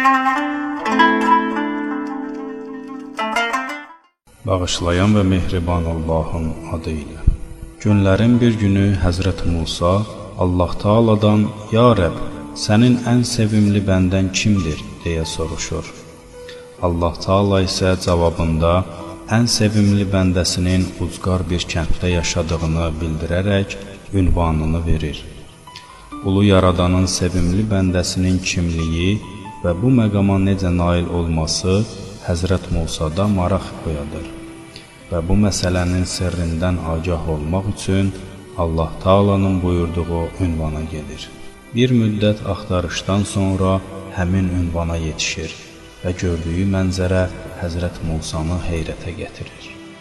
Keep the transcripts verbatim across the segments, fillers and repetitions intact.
Bağışlayan və mehriban Allahın adı ilə. Günlərin bir günü Həzrət Musa Allah Taala'dan "Ya Rəbb, sənin ən sevimli bəndən kimdir?" deyə soruşur. Allah Taala isə cavabında ən sevimli bəndəsinin ucqar bir kənddə yaşadığını bildirərək ünvanını verir. Ulu Yaradanın sevimli bəndəsinin kimliyi və bu məqama necə nail olması Həzrət Musada maraq oyadır və bu məsələnin sirrindən agah olmaq üçün Allah Taala'nın buyurduğu ünvana gedir. Bir müddət axtarışdan sonra həmin ünvana yetişir və gördüyü mənzərə Həzrət Musanı heyrətə gətirir.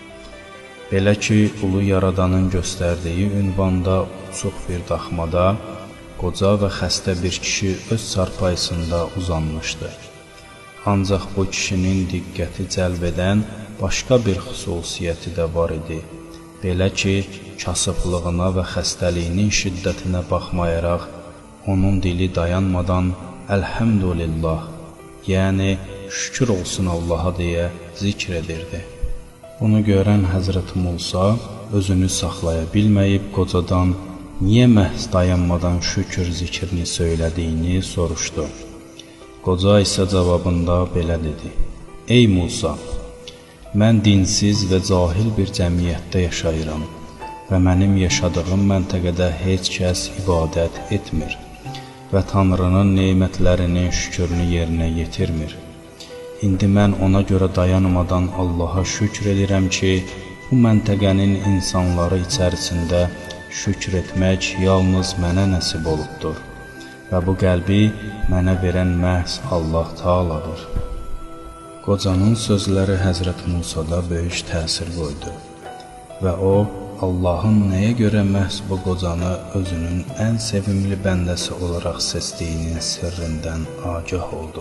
Belə ki, Ulu Yaradanın göstərdiyi ünvanda uçuq bir daxmada qoca və xəstə bir kişi öz çarpayısında uzanmışdı. Ancaq bu kişinin diqqəti cəlb edən başqa bir xüsusiyyəti də var idi. Belə ki, kasıblığına və xəstəliyinin şiddətinə baxmayaraq, onun dili dayanmadan "Əlhəmdülillah", yəni "Şükür olsun Allaha" deyə zikr edirdi. Bunu görən Həzrət Musa özünü saxlaya bilməyib qocadan niyə məhz dayanmadan şükür zikrini söylədiyini soruşdu. Qoca isə cavabında belə dedi: "Ey Musa, mən dinsiz və cahil bir cəmiyyətdə yaşayıram və mənim yaşadığım məntəqədə heç kəs ibadət etmir və Tanrının nemətlərinin şükrünü yerinə yetirmir. İndi mən ona görə dayanmadan Allaha şükr edirəm ki, bu məntəqənin insanları içərisində şükr etmək yalnız mənə nəsib olubdur və bu qəlbi mənə verən məhz Allah Taala'dır." Qocanın sözləri Həzrət Musada böyük təsir qoydu və o, Allahın nəyə görə məhz bu qocanı özünün ən sevimli bəndəsi olaraq seçdiyinin sirrindən agah oldu.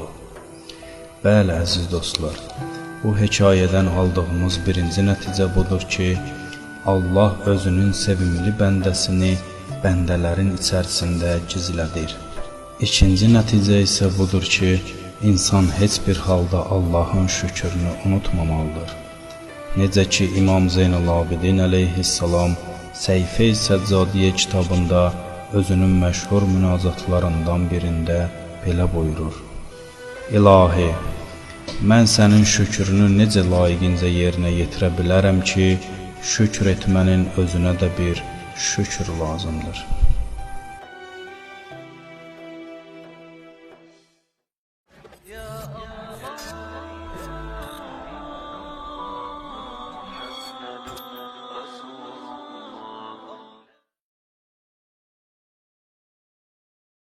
Bəli, əziz dostlar, bu hekayədən aldığımız birinci nəticə budur ki, Allah özünün sevimli bəndəsini bəndələrin içərisində gizlədir. İkinci nəticə isə budur ki, insan heç bir halda Allahın şükrünü unutmamalıdır. Necə ki, İmam Zeynəl-Abidin əleyhissalam Səhifə-i Səccadiyyə kitabında özünün məşhur münacatlarından birində belə buyurur: "İlahi, mən sənin şükrünü necə layiqincə yerinə yetirə bilərəm ki, şükr etmənin özünə də bir şükür lazımdır." Ya